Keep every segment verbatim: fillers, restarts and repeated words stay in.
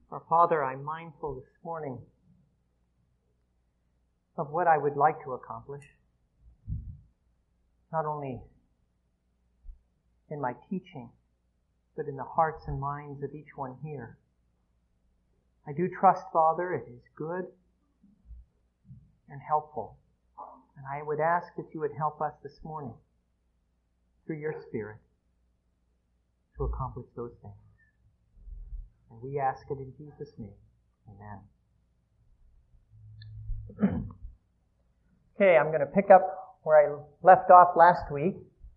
Our Father, I'm mindful this morning of what I would like to accomplish, not only in my teaching, but in the hearts and minds of each one here. I do trust, Father, it is good and helpful. And I would ask that you would help us this morning, through your Spirit, to accomplish those things. And we ask it in Jesus' name. Amen. Okay, I'm going to pick up where I left off last week.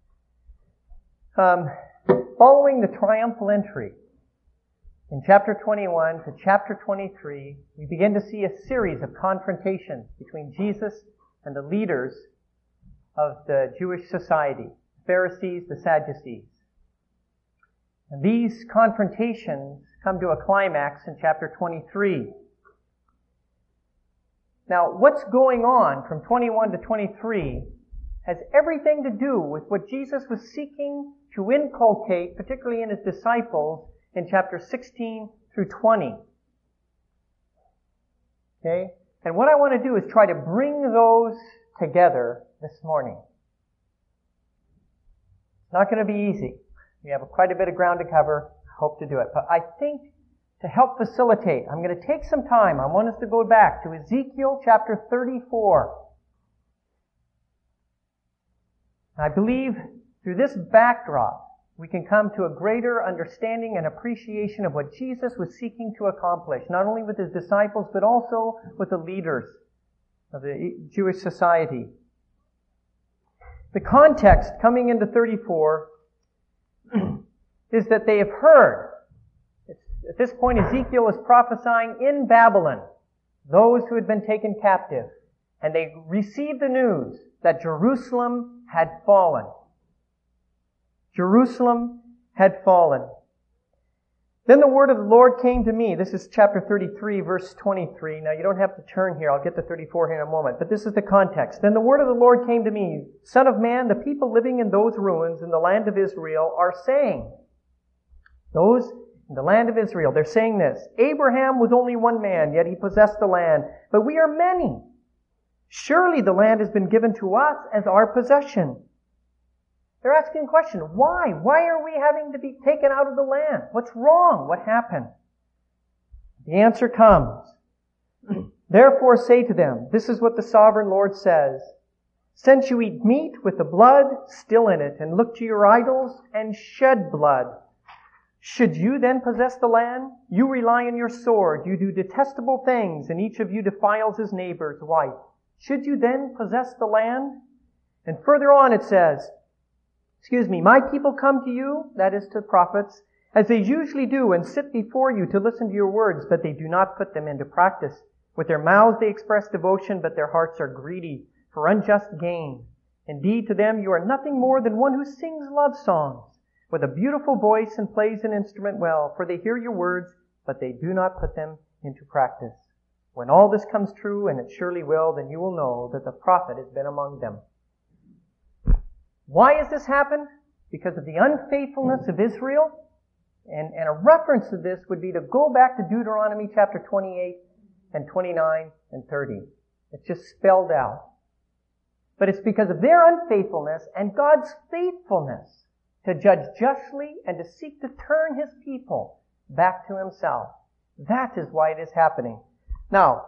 Um, following the triumphal entry in chapter twenty-one to chapter twenty-three, we begin to see a series of confrontations between Jesus and the leaders of the Jewish society, the Pharisees, the Sadducees. And these confrontations come to a climax in chapter twenty-three. Now, what's going on from twenty-one to twenty-three has everything to do with what Jesus was seeking to inculcate, particularly in his disciples, in chapter sixteen through twenty. Okay? And what I want to do is try to bring those together this morning. It's not going to be easy. We have quite a bit of ground to cover. I hope to do it. But I think to help facilitate, I'm going to take some time. I want us to go back to Ezekiel chapter thirty-four. I believe through this backdrop, we can come to a greater understanding and appreciation of what Jesus was seeking to accomplish, not only with his disciples, but also with the leaders of the Jewish society. The context coming into thirty-four is that they have heard. At this point, Ezekiel is prophesying in Babylon, those who had been taken captive, and they received the news that Jerusalem had fallen. Jerusalem had fallen. Then the word of the Lord came to me. This is chapter thirty-three, verse twenty-three. Now you don't have to turn here. I'll get to thirty-four here in a moment. But this is the context. Then the word of the Lord came to me. Son of man, the people living in those ruins in the land of Israel are saying, those in the land of Israel, they're saying this, Abraham was only one man, yet he possessed the land. But we are many. Surely the land has been given to us as our possession. They're asking a question. Why? Why are we having to be taken out of the land? What's wrong? What happened? The answer comes. Therefore say to them, this is what the sovereign Lord says. Since you eat meat with the blood still in it, and look to your idols and shed blood, should you then possess the land? You rely on your sword. You do detestable things, and each of you defiles his neighbor's wife. Should you then possess the land? And further on it says, Excuse me, my people come to you, that is to the prophets, as they usually do, and sit before you to listen to your words, but they do not put them into practice. With their mouths they express devotion, but their hearts are greedy for unjust gain. Indeed, to them you are nothing more than one who sings love songs with a beautiful voice and plays an instrument well, for they hear your words, but they do not put them into practice. When all this comes true, and it surely will, then you will know that the prophet has been among them. Why has this happened? Because of the unfaithfulness of Israel. And, and a reference to this would be to go back to Deuteronomy chapter twenty-eight and twenty-nine and thirty. It's just spelled out. But it's because of their unfaithfulness and God's faithfulness to judge justly and to seek to turn his people back to himself. That is why it is happening. Now,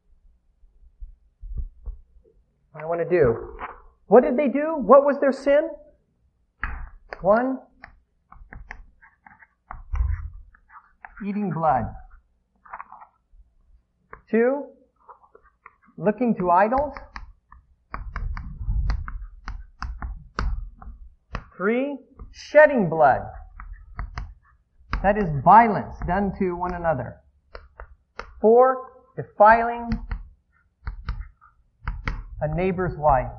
what I want to do. What did they do? What was their sin? One, eating blood. Two, looking to idols. Three, shedding blood. That is violence done to one another. Four, defiling a neighbor's wife.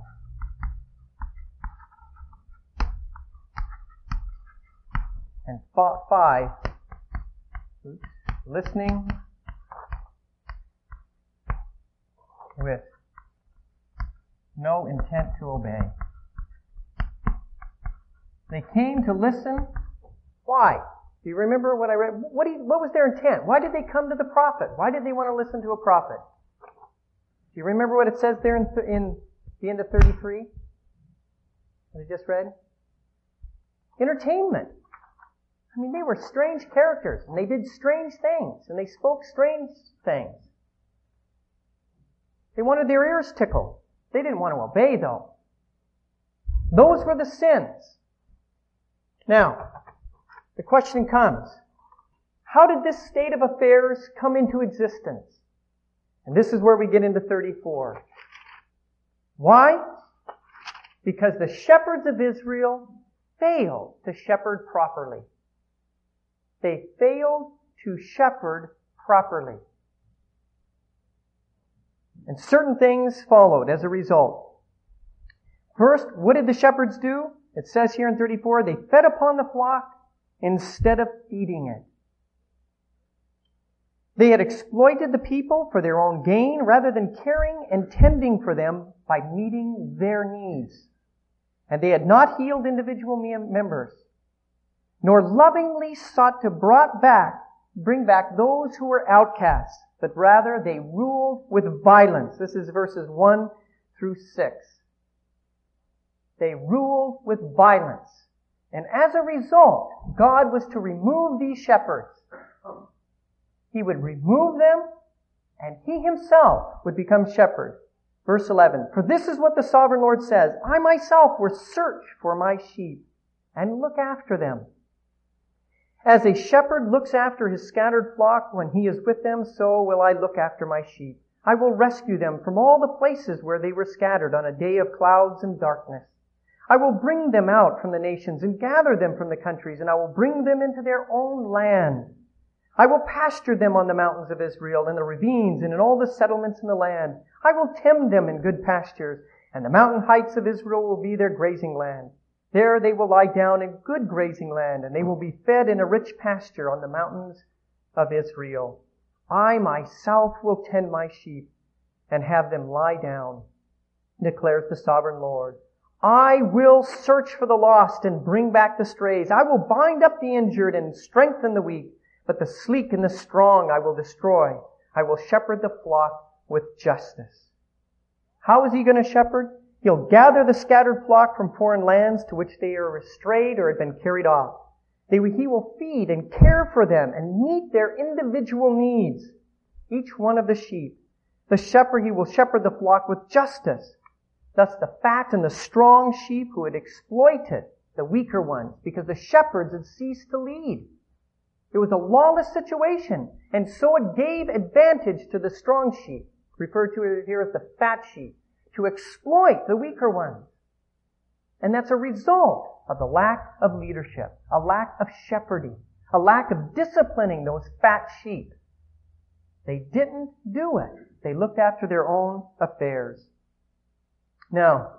And five, listening with no intent to obey. They came to listen. Why? Do you remember what I read? What, do you, what was their intent? Why did they come to the prophet? Why did they want to listen to a prophet? Do you remember what it says there in, th- in the end of thirty-three? What I just read? Entertainment. I mean, they were strange characters, and they did strange things, and they spoke strange things. They wanted their ears tickled. They didn't want to obey, though. Those were the sins. Now, the question comes, how did this state of affairs come into existence? And this is where we get into thirty-four. Why? Because the shepherds of Israel failed to shepherd properly. They failed to shepherd properly. And certain things followed as a result. First, what did the shepherds do? It says here in thirty-four, they fed upon the flock instead of feeding it. They had exploited the people for their own gain rather than caring and tending for them by meeting their needs. And they had not healed individual members, nor lovingly sought to brought back, bring back those who were outcasts, but rather they ruled with violence. This is verses one through six. They ruled with violence. And as a result, God was to remove these shepherds. He would remove them, and He Himself would become shepherd. Verse eleven, for this is what the sovereign Lord says, I myself will search for my sheep and look after them. As a shepherd looks after his scattered flock when he is with them, so will I look after my sheep. I will rescue them from all the places where they were scattered on a day of clouds and darkness. I will bring them out from the nations and gather them from the countries, and I will bring them into their own land. I will pasture them on the mountains of Israel, in the ravines, and in all the settlements in the land. I will tend them in good pastures, and the mountain heights of Israel will be their grazing land. There they will lie down in good grazing land, and they will be fed in a rich pasture on the mountains of Israel. I myself will tend my sheep and have them lie down, declares the sovereign Lord. I will search for the lost and bring back the strays. I will bind up the injured and strengthen the weak, but the sleek and the strong I will destroy. I will shepherd the flock with justice. How is He going to shepherd? He'll gather the scattered flock from foreign lands to which they are strayed or have been carried off. They, he will feed and care for them and meet their individual needs, each one of the sheep. The shepherd, he will shepherd the flock with justice. Thus the fat and the strong sheep who had exploited the weaker ones because the shepherds had ceased to lead. It was a lawless situation, and so it gave advantage to the strong sheep, referred to here as the fat sheep, to exploit the weaker ones. And that's a result of the lack of leadership, a lack of shepherding, a lack of disciplining those fat sheep. They didn't do it. They looked after their own affairs. Now,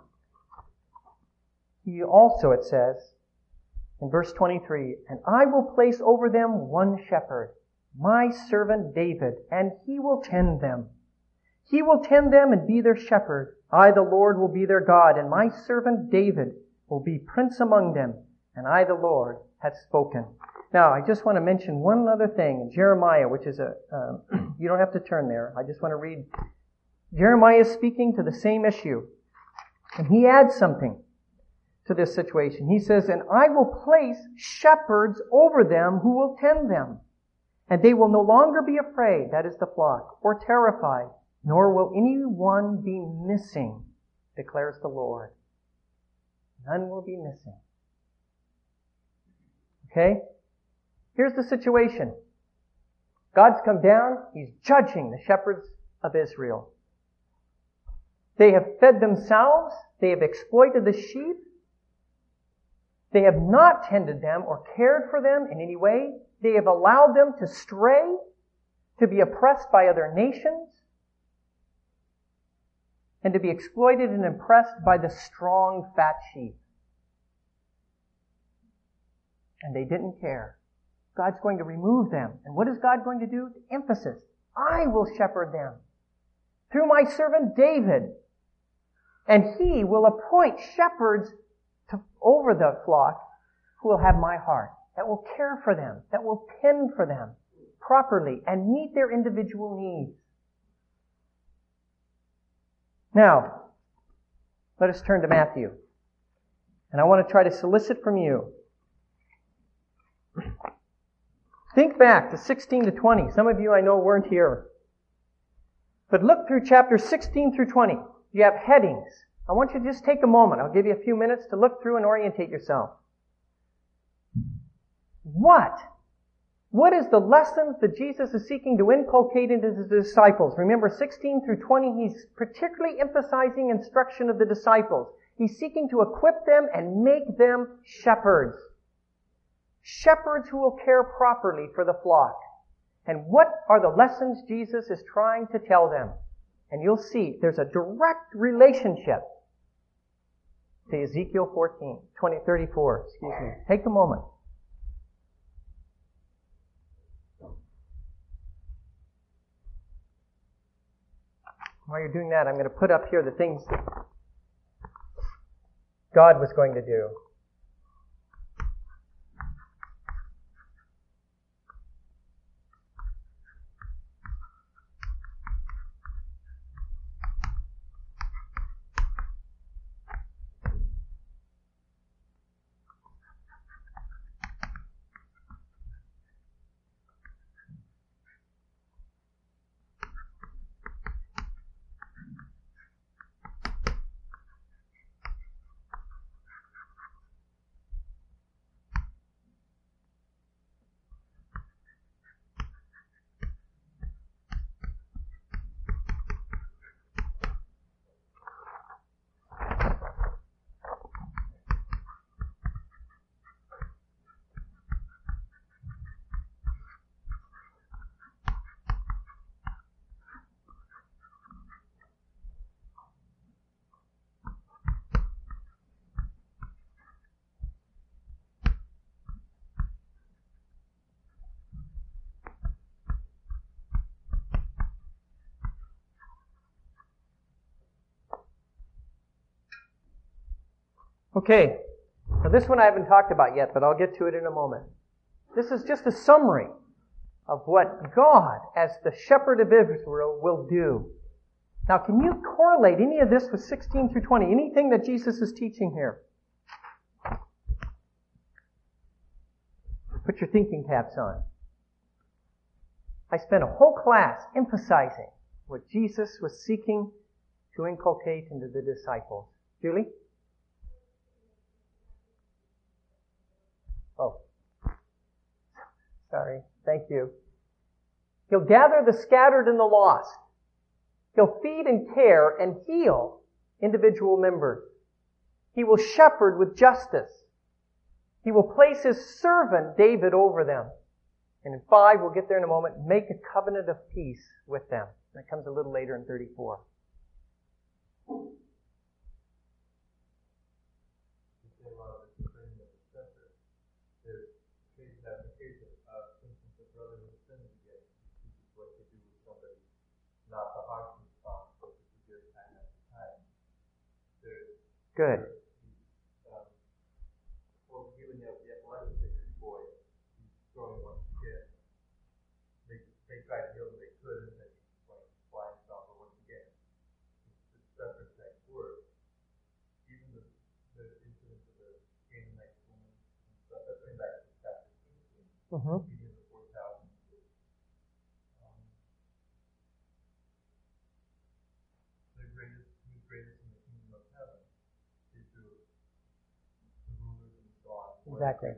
he also, it says, in verse twenty-three, and I will place over them one shepherd, my servant David, and he will tend them. He will tend them and be their shepherd. I, the Lord, will be their God, and my servant David will be prince among them, and I, the Lord, have spoken. Now, I just want to mention one other thing in Jeremiah, which is a, um, you don't have to turn there. I just want to read. Jeremiah is speaking to the same issue, and he adds something to this situation. He says, and I will place shepherds over them who will tend them, and they will no longer be afraid, that is the flock, or terrified, nor will any one be missing, declares the Lord. None will be missing. Okay? Here's the situation. God's come down. He's judging the shepherds of Israel. They have fed themselves. They have exploited the sheep. They have not tended them or cared for them in any way. They have allowed them to stray, to be oppressed by other nations, and to be exploited and impressed by the strong, fat sheep. And they didn't care. God's going to remove them. And what is God going to do? Emphasis. I will shepherd them through my servant David. And he will appoint shepherds to, over the flock who will have my heart. that will care for them, that will tend for them properly and meet their individual needs. Now, let us turn to Matthew. And I want to try to solicit from you. Think back to sixteen to twenty. Some of you I know weren't here. But look through chapters sixteen through twenty. You have headings. I want you to just take a moment. I'll give you a few minutes to look through and orientate yourself. What? What is the lessons that Jesus is seeking to inculcate into his disciples? Remember, sixteen through twenty, he's particularly emphasizing instruction of the disciples. He's seeking to equip them and make them shepherds. Shepherds who will care properly for the flock. And what are the lessons Jesus is trying to tell them? And you'll see there's a direct relationship to Ezekiel fourteen, twenty, thirty-four, excuse me. Take a moment. While you're doing that, I'm going to put up here the things that God was going to do. Okay, now this one I haven't talked about yet, but I'll get to it in a moment. This is just a summary of what God, as the shepherd of Israel, will do. Now, can you correlate any of this with sixteen through twenty? Anything that Jesus is teaching here? Put your thinking caps on. I spent a whole class emphasizing what Jesus was seeking to inculcate into the disciples. Julie? Oh, sorry. Thank you. He'll gather the scattered and the lost. He'll feed and care and heal individual members. He will shepherd with justice. He will place his servant David over them. And in five, we'll get there in a moment, make a covenant of peace with them. That comes a little later in thirty-four. Good. Um, well, giving up the epileptic boy, he's throwing once again. They, they tried to heal him, they couldn't, and he's like flying off, but once again, it's separate that word. Even the, the incident of the Canaanite woman and stuff, that's going back to chapter fifteen. Mm-hmm. Feeding the four thousand. Um, the greatest, who's greatest in the kingdom of heaven? Exactly.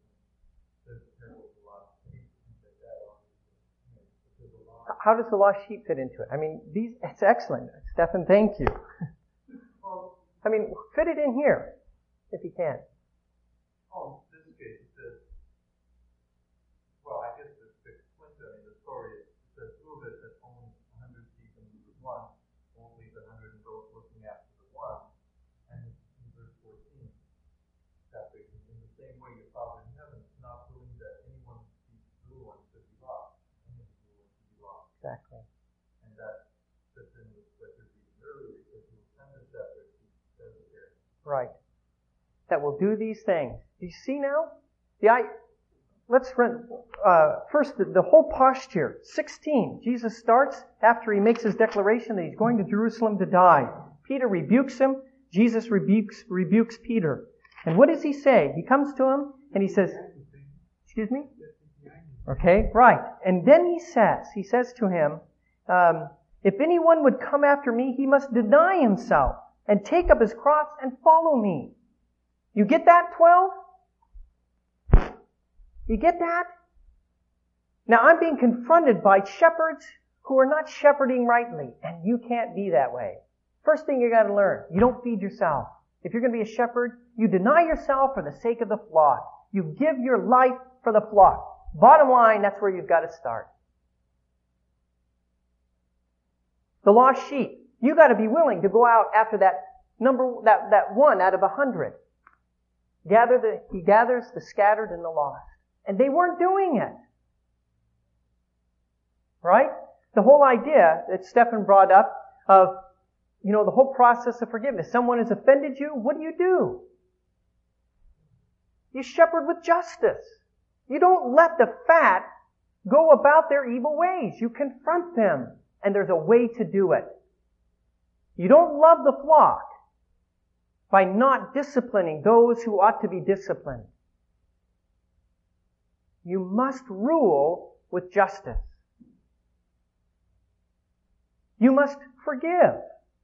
How does the lost sheep fit into it? I mean, these, it's excellent. Stephan, thank you. I mean, fit it in here, if you can. Oh, this case, it says, well, I guess the, the Clinton in the story, it says, Reuben that owns one hundred sheep and loses one, only the one hundred goes looking after the one. And in verse fourteen, chapter eighteen, in the same way your Father in heaven is not willing that anyone sees little ones should be lost. Any of the little ones should be lost. Exactly. And that fits in with what you're reading earlier, because he will send the shepherd to serve the care. Right. That will do these things. Do you see now? The, I, let's run, uh, first the, the whole posture. sixteen, Jesus starts after he makes his declaration that he's going to Jerusalem to die. Peter rebukes him. Jesus rebukes, rebukes Peter. And what does he say? He comes to him and he says, excuse me? Okay, right. And then he says, he says to him, um, if anyone would come after me, he must deny himself and take up his cross and follow me. You get that, twelve? You get that? Now I'm being confronted by shepherds who are not shepherding rightly, and you can't be that way. First thing you got to learn, you don't feed yourself. If you're going to be a shepherd, you deny yourself for the sake of the flock. You give your life for the flock. Bottom line, that's where you've got to start. The lost sheep. You got to be willing to go out after that number, that, that one out of a hundred. Gather the, he gathers the scattered and the lost. And they weren't doing it. Right? The whole idea that Stephen brought up of, you know, the whole process of forgiveness. Someone has offended you, what do you do? You shepherd with justice. You don't let the fat go about their evil ways. You confront them. And there's a way to do it. You don't love the flock by not disciplining those who ought to be disciplined. You must rule with justice. You must forgive.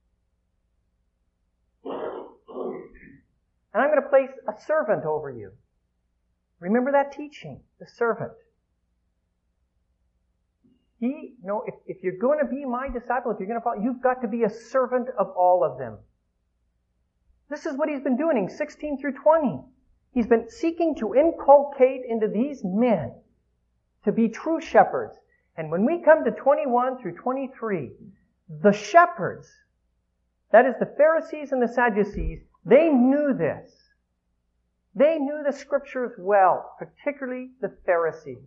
And I'm going to place a servant over you. Remember that teaching, the servant. He, you know, if, if you're going to be my disciple, if you're going to follow, you've got to be a servant of all of them. This is what he's been doing in sixteen through twenty. He's been seeking to inculcate into these men to be true shepherds. And when we come to twenty-one through twenty-three, the shepherds, that is the Pharisees and the Sadducees, they knew this. They knew the Scriptures well, particularly the Pharisees.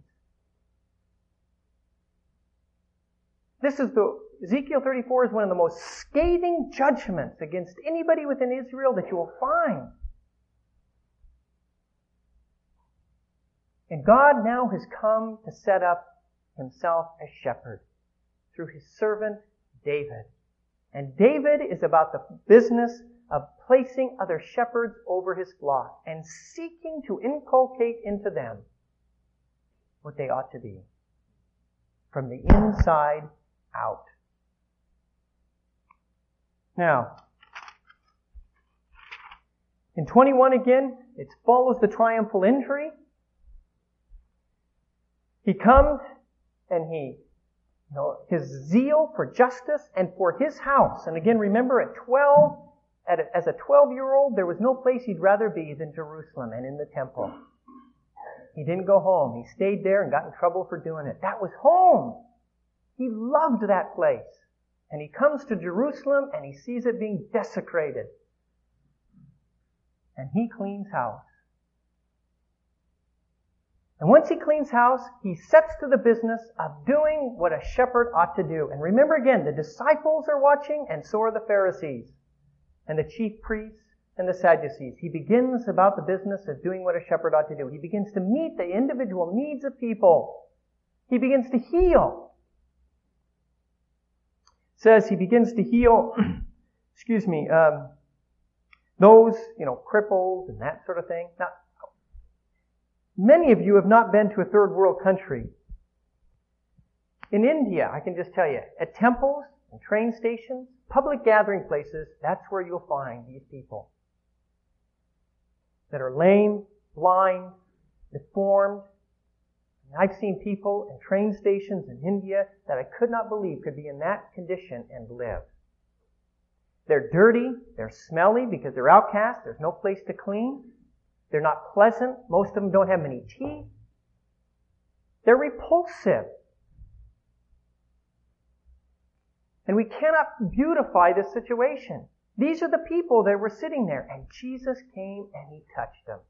This is the, Ezekiel thirty-four is one of the most scathing judgments against anybody within Israel that you will find. And God now has come to set up himself as shepherd through his servant David. And David is about the business of placing other shepherds over his flock and seeking to inculcate into them what they ought to be from the inside out. Now, in twenty-one again, it follows the triumphal entry. He comes and he, you know, his zeal for justice and for his house. And again, remember at twelve, at a, as a twelve-year-old, there was no place he'd rather be than Jerusalem and in the temple. He didn't go home. He stayed there and got in trouble for doing it. That was home. He loved that place. And he comes to Jerusalem and he sees it being desecrated. And he cleans house. And once he cleans house, he sets to the business of doing what a shepherd ought to do. And remember again, the disciples are watching, and so are the Pharisees, and the chief priests, and the Sadducees. He begins about the business of doing what a shepherd ought to do. He begins to meet the individual needs of people. He begins to heal. It says he begins to heal, excuse me, um, those, you know, crippled and that sort of thing. Now, many of you have not been to a third world country. In India, I can just tell you, at temples and train stations, public gathering places, that's where you'll find these people that are lame, blind, deformed. I've seen people in train stations in India that I could not believe could be in that condition and live. They're dirty, they're smelly because they're outcasts, there's no place to clean. They're not pleasant. Most of them don't have many teeth. They're repulsive. And we cannot beautify this situation. These are the people that were sitting there, and Jesus came and he touched them.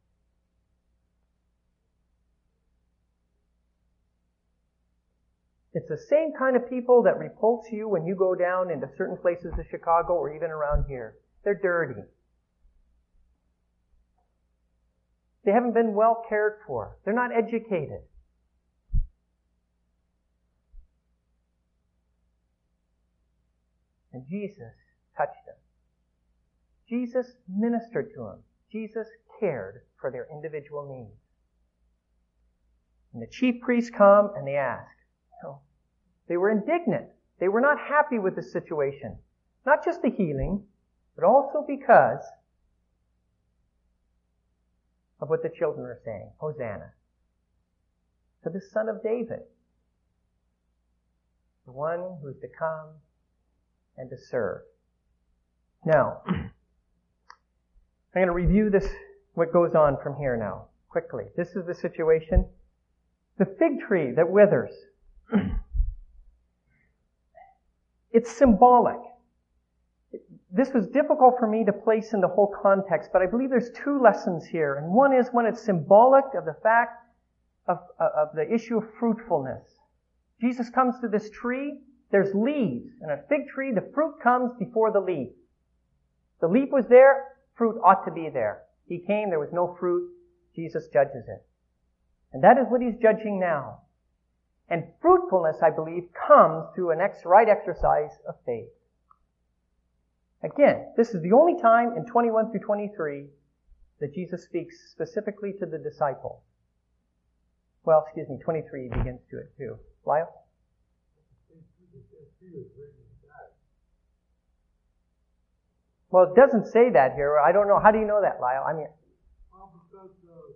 It's the same kind of people that repulse you when you go down into certain places of Chicago or even around here. They're dirty. They haven't been well cared for. They're not educated. And Jesus touched them. Jesus ministered to them. Jesus cared for their individual needs. And the chief priests come and they ask. No. They were indignant. They were not happy with the situation. Not just the healing, but also because of what the children are saying. Hosanna to the Son of David, the one who is to come and to serve. Now, I'm going to review this, what goes on from here now, quickly. This is the situation. The fig tree that withers. It's symbolic. This was difficult for me to place in the whole context, but I believe there's two lessons here. And one is when it's symbolic of the fact of, of the issue of fruitfulness. Jesus comes to this tree, there's leaves. And a fig tree, the fruit comes before the leaf. The leaf was there, fruit ought to be there. He came, there was no fruit. Jesus judges it. And that is what he's judging now. And fruitfulness, I believe, comes through an ex- right exercise of faith. Again, this is the only time in twenty-one through twenty-three that Jesus speaks specifically to the disciples. Well, excuse me, twenty-three begins to it too. Lyle? Well, it doesn't say that here. I don't know. How do you know that, Lyle? I mean, well, because uh,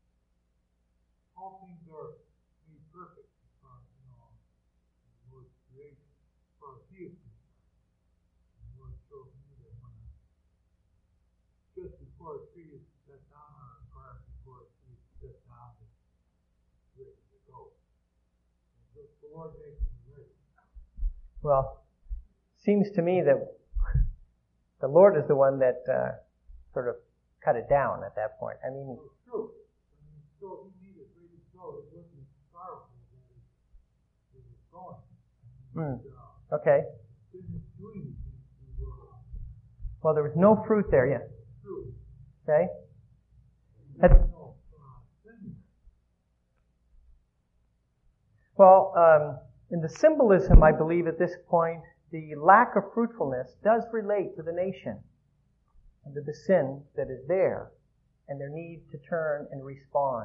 all things are made perfect. Uh, you know, the Lord's creation for a few. The Lord showed me that when just before a tree is set down, or prior before a tree is set down, it's ready to go. And the Lord makes me ready. Well, seems to me that the Lord is the one that uh, sort of cut it down at that point. I mean, it's true. I mean, so he needed ready to go. It wasn't sorrowful that it was going. And, mm, uh, okay. didn't do anything to, uh, Well, there was no fruit there yet. true. Okay. There That's, was no, uh, sin. well, um, in the symbolism, I believe at this point, the lack of fruitfulness does relate to the nation and to the sin that is there and their need to turn and respond.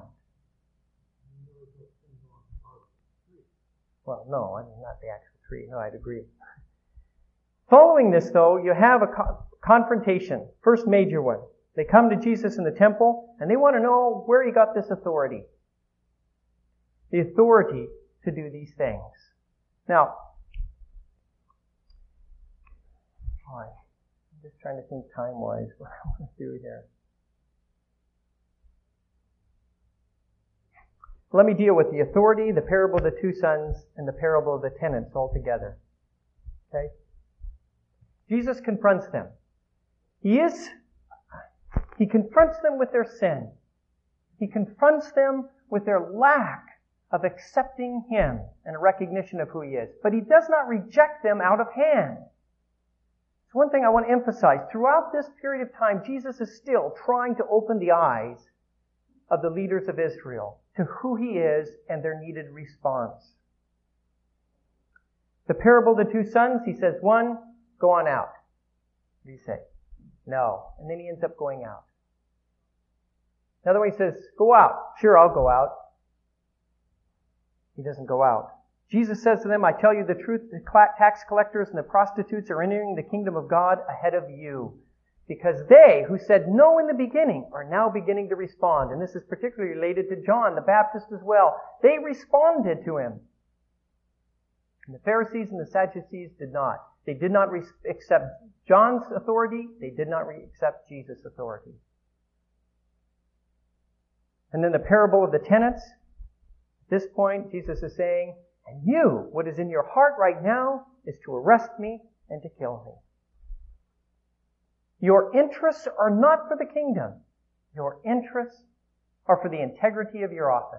Well, no, I mean, not the actual tree. No, I'd agree. Following this, though, you have a co- confrontation. First major one. They come to Jesus in the temple and they want to know where he got this authority. The authority to do these things. Now, oh, I'm just trying to think time-wise what I want to do here. Let me deal with the authority, the parable of the two sons, and the parable of the tenants all together. Okay? Jesus confronts them. He is, he confronts them with their sin. He confronts them with their lack of accepting him and a recognition of who he is. But he does not reject them out of hand. It's one thing I want to emphasize. Throughout this period of time, Jesus is still trying to open the eyes of the leaders of Israel to who he is and their needed response. The parable of the two sons, he says, one, go on out. What do you say? No. And then he ends up going out. Another one, he says, go out. Sure, I'll go out. He doesn't go out. Jesus says to them, I tell you the truth, the tax collectors and the prostitutes are entering the kingdom of God ahead of you. Because they, who said no in the beginning, are now beginning to respond. And this is particularly related to John the Baptist as well. They responded to him. And the Pharisees and the Sadducees did not. They did not re- accept John's authority. They did not re- accept Jesus' authority. And then the parable of the tenants. At this point, Jesus is saying, and you, what is in your heart right now, is to arrest me and to kill me. Your interests are not for the kingdom. Your interests are for the integrity of your office.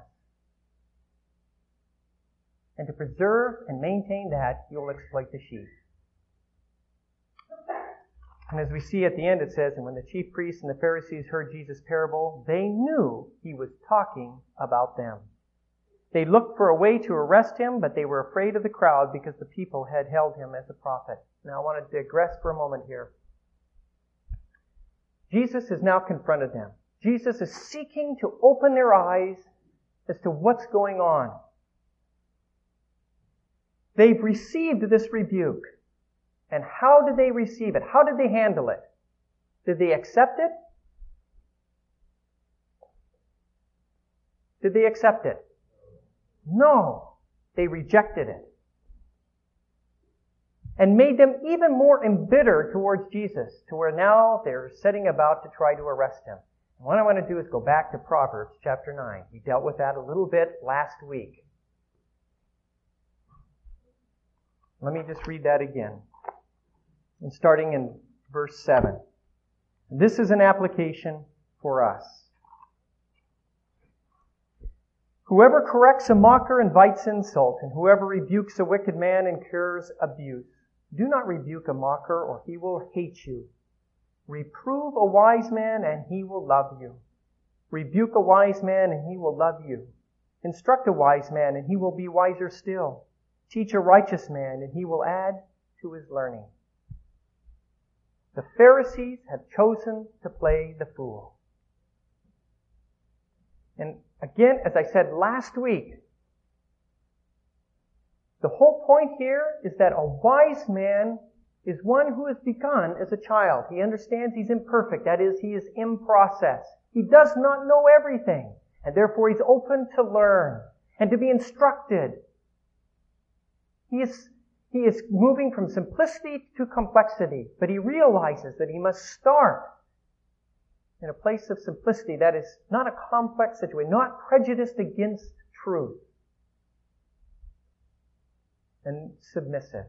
And to preserve and maintain that, you'll exploit the sheep. And as we see at the end, it says, and when the chief priests and the Pharisees heard Jesus' parable, they knew he was talking about them. They looked for a way to arrest him, but they were afraid of the crowd because the people had held him as a prophet. Now I want to digress for a moment here. Jesus has now confronted them. Jesus is seeking to open their eyes as to what's going on. They've received this rebuke. And how did they receive it? How did they handle it? Did they accept it? Did they accept it? No. They rejected it. And made them even more embittered towards Jesus, to where now they're setting about to try to arrest him. And what I want to do is go back to Proverbs chapter nine. We dealt with that a little bit last week. Let me just read that again. And starting in verse seven. This is an application for us. Whoever corrects a mocker invites insult, and whoever rebukes a wicked man incurs abuse. Do not rebuke a mocker, or he will hate you. Reprove a wise man, and he will love you. Rebuke a wise man, and he will love you. Instruct a wise man, and he will be wiser still. Teach a righteous man, and he will add to his learning. The Pharisees have chosen to play the fool. And again, as I said last week, the whole point here is that a wise man is one who has begun as a child. He understands he's imperfect. That is, he is in process. He does not know everything. And therefore he's open to learn and to be instructed. He is He is moving from simplicity to complexity, but he realizes that he must start in a place of simplicity that is not a complex situation, not prejudiced against truth, and submissive.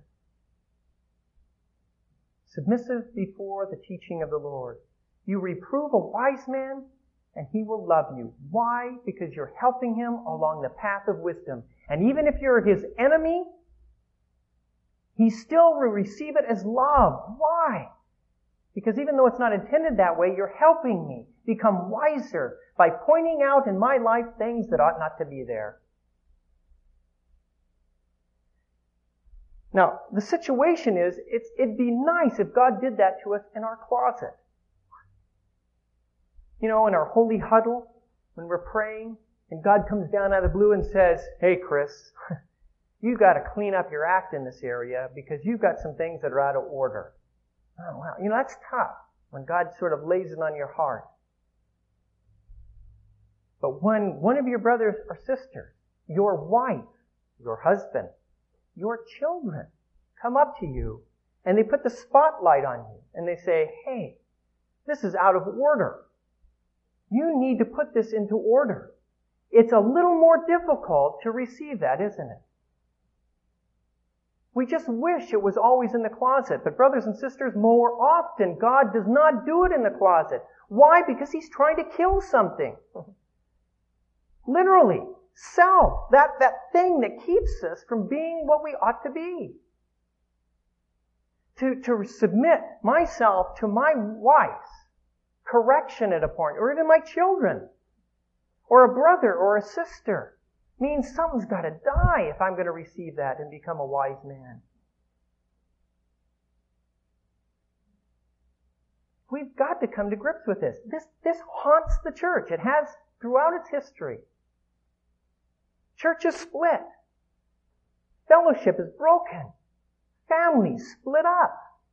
Submissive before the teaching of the Lord. You reprove a wise man, and he will love you. Why? Because you're helping him along the path of wisdom. And even if you're his enemy, he still will receive it as love. Why? Because even though it's not intended that way, you're helping me become wiser by pointing out in my life things that ought not to be there. Now, the situation is, it's, it'd be nice if God did that to us in our closet. You know, in our holy huddle, when we're praying, and God comes down out of the blue and says, hey, Chris, you've got to clean up your act in this area because you've got some things that are out of order. Oh, wow. You know, that's tough when God sort of lays it on your heart. But when one of your brothers or sisters, your wife, your husband, your children come up to you and they put the spotlight on you and they say, hey, this is out of order. You need to put this into order. It's a little more difficult to receive that, isn't it? We just wish it was always in the closet. But brothers and sisters, more often God does not do it in the closet. Why? Because He's trying to kill something. Literally. Self. That, that thing that keeps us from being what we ought to be. To, to submit myself to my wife's correction at a point, or even my children, or a brother or a sister, means something's got to die if I'm going to receive that and become a wise man. We've got to come to grips with this. This, this haunts the church. It has throughout its history. Church is split. Fellowship is broken. Families split up.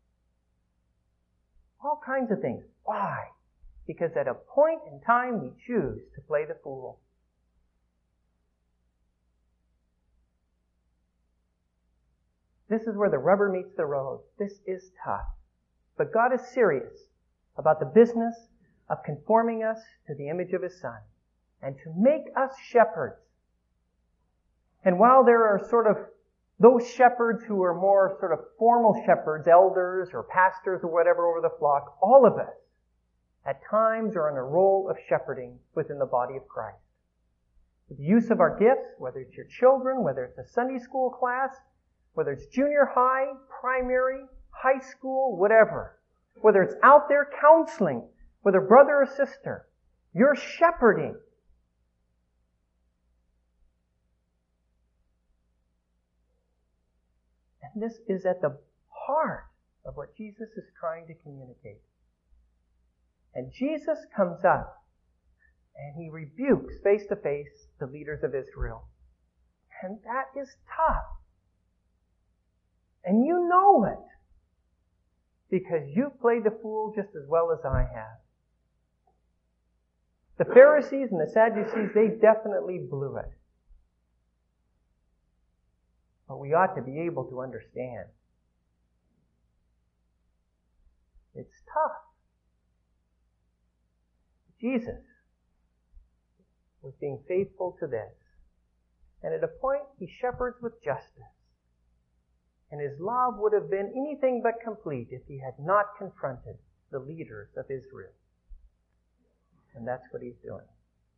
All kinds of things. Why? Because at a point in time we choose to play the fool. This is where the rubber meets the road. This is tough. But God is serious about the business of conforming us to the image of His Son and to make us shepherds. And while there are sort of those shepherds who are more sort of formal shepherds, elders or pastors or whatever over the flock, all of us at times are in a role of shepherding within the body of Christ. With the use of our gifts, whether it's your children, whether it's a Sunday school class, whether it's junior high, primary, high school, whatever, whether it's out there counseling with a brother or sister, you're shepherding. And this is at the heart of what Jesus is trying to communicate. And Jesus comes up and he rebukes face to face the leaders of Israel. And that is tough. And you know it. Because you've played the fool just as well as I have. The Pharisees and the Sadducees, they definitely blew it. But we ought to be able to understand. It's tough. Jesus was being faithful to this. And at a point, he shepherds with justice. And his love would have been anything but complete if he had not confronted the leaders of Israel. And that's what he's doing.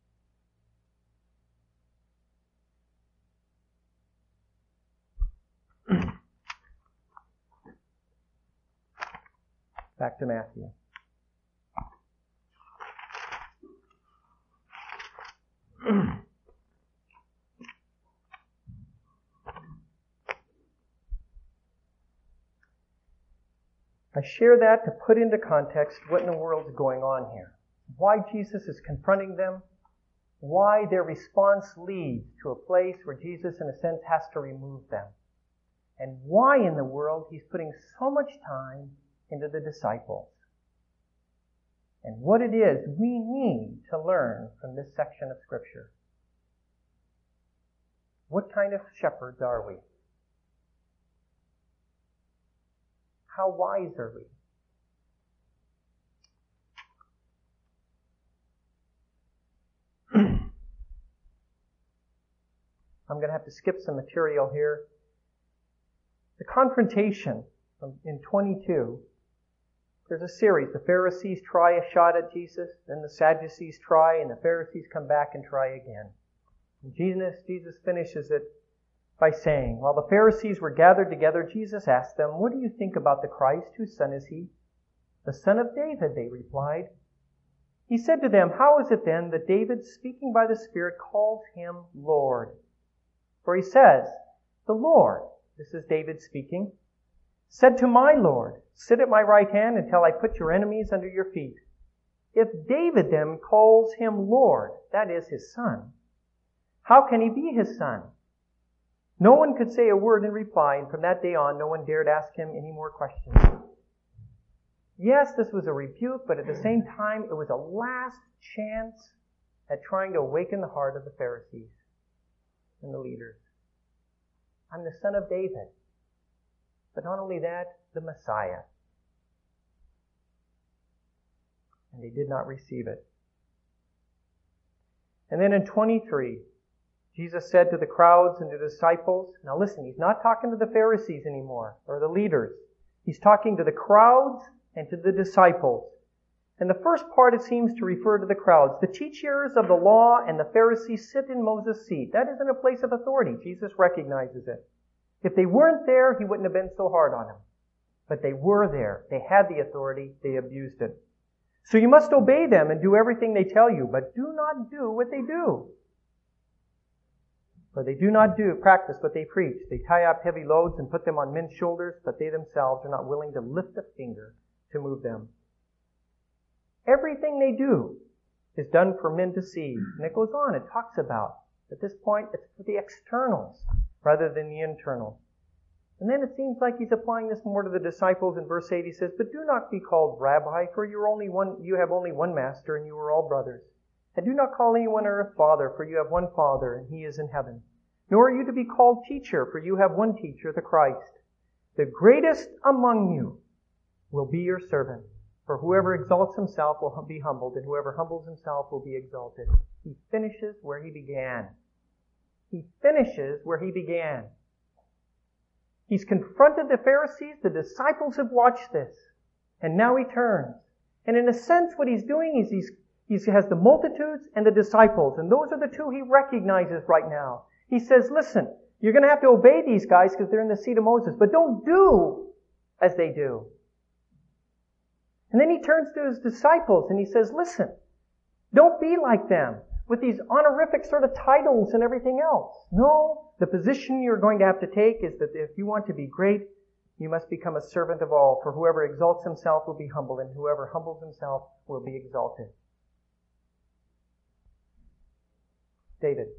Back to Matthew. I share that to put into context what in the world's going on here. Why Jesus is confronting them. Why their response leads to a place where Jesus, in a sense, has to remove them. And why in the world he's putting so much time into the disciples. And what it is we need to learn from this section of Scripture. What kind of shepherds are we? How wise are we? I'm going to have to skip some material here. The confrontation in twenty-two, there's a series. The Pharisees try a shot at Jesus, then the Sadducees try, and the Pharisees come back and try again. And Jesus, Jesus finishes it by saying, while the Pharisees were gathered together, Jesus asked them, "What do you think about the Christ? Whose son is he?" "The son of David," they replied. He said to them, "How is it then that David, speaking by the Spirit, calls him Lord? For he says, 'The Lord,'" this is David speaking, "said to my Lord, 'Sit at my right hand until I put your enemies under your feet.' If David then calls him Lord," that is his son, "how can he be his son?" No one could say a word in reply, and from that day on, no one dared ask him any more questions. Yes, this was a rebuke, but at the same time, it was a last chance at trying to awaken the heart of the Pharisees and the leaders. I'm the son of David. But not only that, the Messiah. And they did not receive it. And then in twenty-three, Jesus said to the crowds and to the disciples, now listen, he's not talking to the Pharisees anymore, or the leaders. He's talking to the crowds and to the disciples. And the first part, it seems to refer to the crowds. The teachers of the law and the Pharisees sit in Moses' seat. That isn't a place of authority. Jesus recognizes it. If they weren't there, he wouldn't have been so hard on them. But they were there. They had the authority. They abused it. So you must obey them and do everything they tell you, but do not do what they do. For they do not do practice what they preach. They tie up heavy loads and put them on men's shoulders, but they themselves are not willing to lift a finger to move them. Everything they do is done for men to see. And it goes on, it talks about, at this point, it's for the externals rather than the internal. And then it seems like he's applying this more to the disciples. In verse eight he says, "But do not be called rabbi, for you're only one, you have only one master, and you are all brothers. And do not call anyone on earth father, for you have one Father, and he is in heaven. Nor are you to be called teacher, for you have one teacher, the Christ. The greatest among you will be your servant. For whoever exalts himself will be humbled, and whoever humbles himself will be exalted." He finishes where he began. He finishes where he began. He's confronted the Pharisees. The disciples have watched this. And now he turns. And in a sense, what he's doing is he's, he's, he has the multitudes and the disciples. And those are the two he recognizes right now. He says, listen, you're going to have to obey these guys because they're in the seat of Moses. But don't do as they do. And then he turns to his disciples and he says, listen, don't be like them with these honorific sort of titles and everything else. No, the position you're going to have to take is that if you want to be great, you must become a servant of all. For whoever exalts himself will be humbled, and whoever humbles himself will be exalted. David.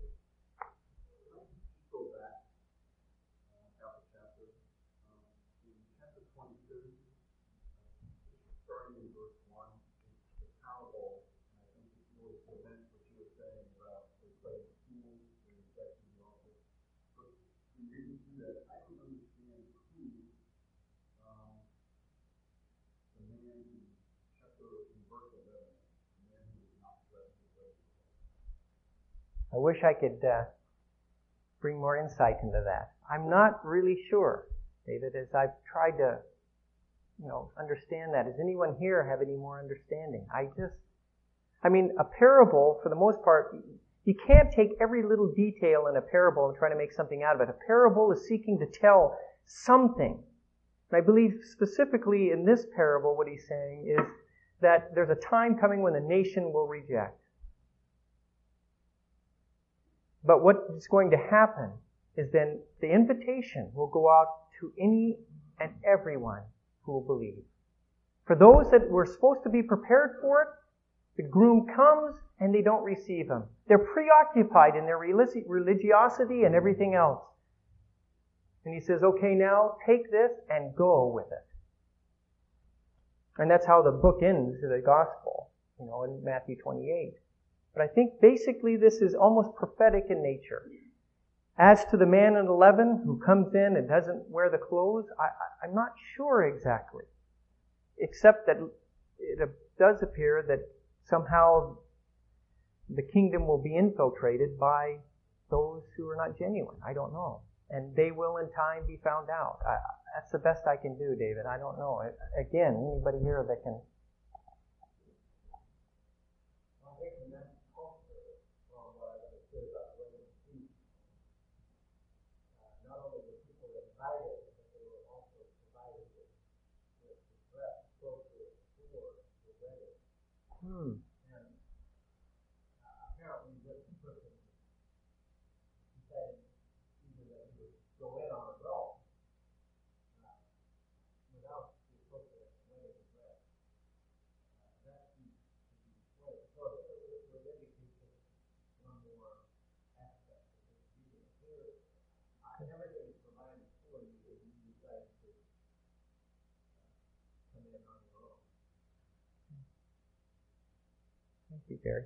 Go back uh, half a chapter. Um, in chapter twenty-two, starting in verse one, it's the parable. And I think it really cements what you were saying about the play of fools and infecting the office. But in reading through that, I don't understand who um, the man in chapter in verse eleven, the man who was not dressed as well. I wish I could uh, bring more insight into that. I'm not really sure, David, as I've tried to, you know, understand that. Does anyone here have any more understanding? I just, I mean, a parable, for the most part, you can't take every little detail in a parable and try to make something out of it. A parable is seeking to tell something. And I believe specifically in this parable, what he's saying is that there's a time coming when the nation will reject. But what is going to happen is then the invitation will go out to any and everyone who will believe. For those that were supposed to be prepared for it, the groom comes and they don't receive him. They're preoccupied in their religiosity and everything else. And he says, okay, now take this and go with it. And that's how the book ends, the gospel, you know, in Matthew twenty-eight. But I think basically this is almost prophetic in nature. As to the man in eleven who comes in and doesn't wear the clothes, I, I, I'm not sure exactly. Except that it does appear that somehow the kingdom will be infiltrated by those who are not genuine. I don't know. And they will in time be found out. I, that's the best I can do, David. I don't know. Again, anybody here that can... Hmm. And uh, apparently this person decided either that he would go in on his own uh, without the appropriate wedding dress. Uh, that's the, the way. So it would indicate one more aspect of this reading. Here, uh, everything is provided for you if you decide to uh, come in on your own. Thank you, Gary.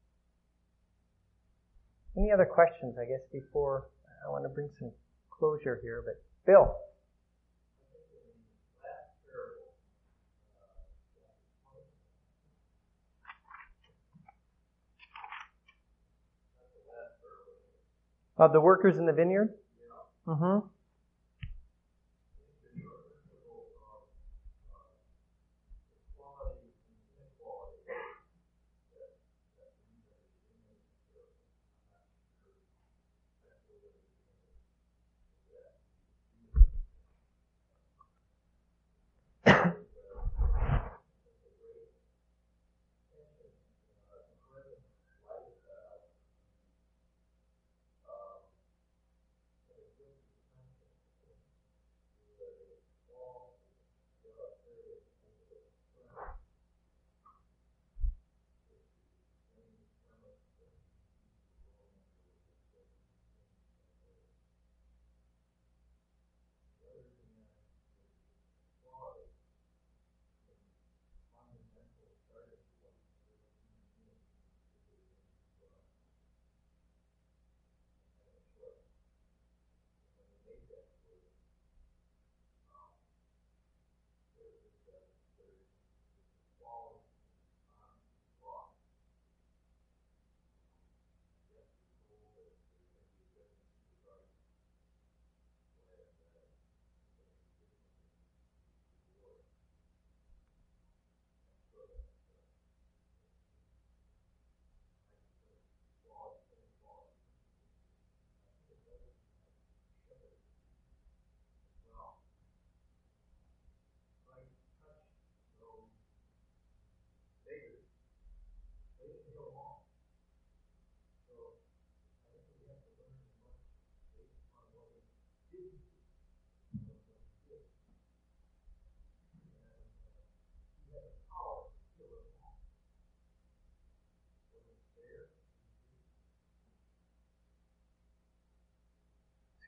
Any other questions, I guess, before I want to bring some closure here, but Bill. Of the workers in the vineyard? Yeah. Mm-hmm.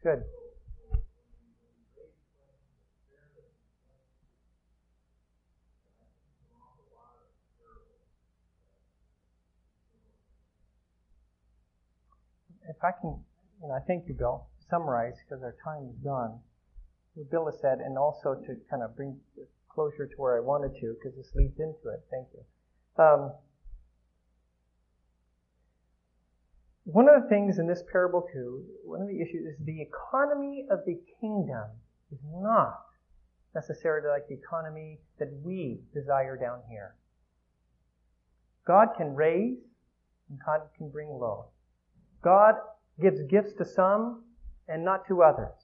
Good. If I can, you know, I thank you, Bill, summarize, because our time is gone. What Bill has said, and also to kind of bring closure to where I wanted to, because this leads into it. Thank you. Um, one of the things in this parable, too, one of the issues is the economy of the kingdom is not necessarily like the economy that we desire down here. God can raise, and God can bring low. God gives gifts to some and not to others.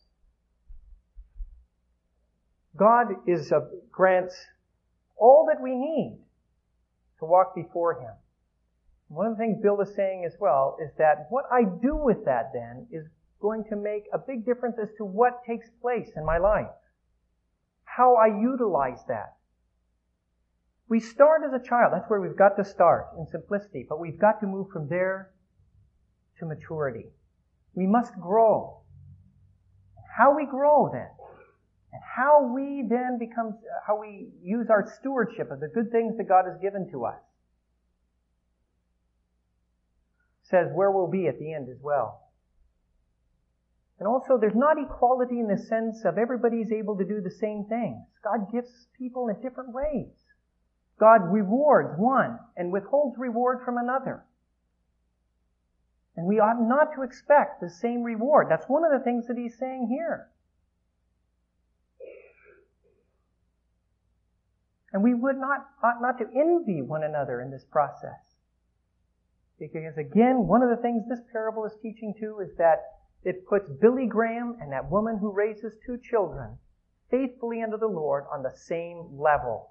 God is uh, grants all that we need to walk before Him. One of the things Bill is saying as well is that what I do with that then is going to make a big difference as to what takes place in my life. How I utilize that. We start as a child. That's where we've got to start, in simplicity. But we've got to move from there to maturity. We must grow. How we grow then, and how we then become, how we use our stewardship of the good things that God has given to us, says where we'll be at the end as well. And also, there's not equality in the sense of everybody's able to do the same things. God gives people in different ways. God rewards one and withholds reward from another. And we ought not to expect the same reward. That's one of the things that he's saying here. And we would not, ought not to envy one another in this process. Because again, one of the things this parable is teaching too is that it puts Billy Graham and that woman who raises two children faithfully under the Lord on the same level.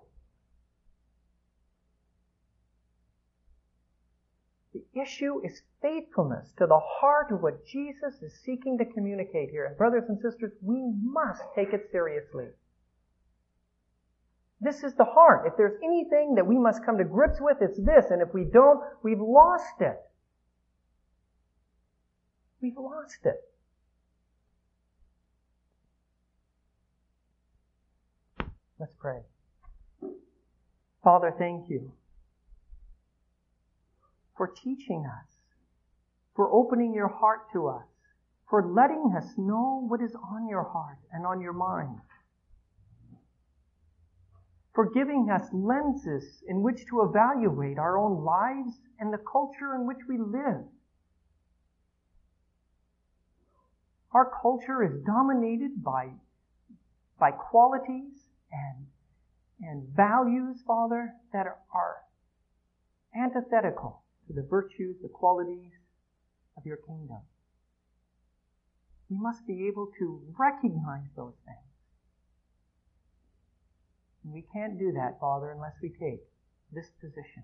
The issue is faithfulness to the heart of what Jesus is seeking to communicate here. And brothers and sisters, we must take it seriously. This is the heart. If there's anything that we must come to grips with, it's this. And if we don't, we've lost it. We've lost it. Let's pray. Father, thank you for teaching us, for opening your heart to us, for letting us know what is on your heart and on your mind, for giving us lenses in which to evaluate our own lives and the culture in which we live. Our culture is dominated by, by qualities and, and values, Father, that are, are antithetical to the virtues, the qualities of your kingdom. We must be able to recognize those things. And we can't do that, Father, unless we take this position.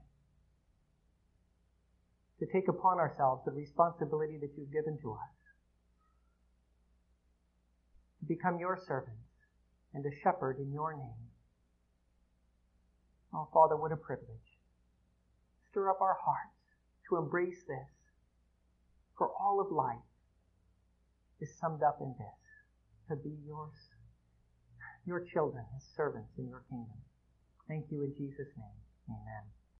To take upon ourselves the responsibility that you've given to us. To become your servants and to shepherd in your name. Oh, Father, what a privilege. Stir up our hearts to embrace this, for all of life is summed up in this, to be yours, your children as servants in your kingdom. Thank you in Jesus' name. Amen.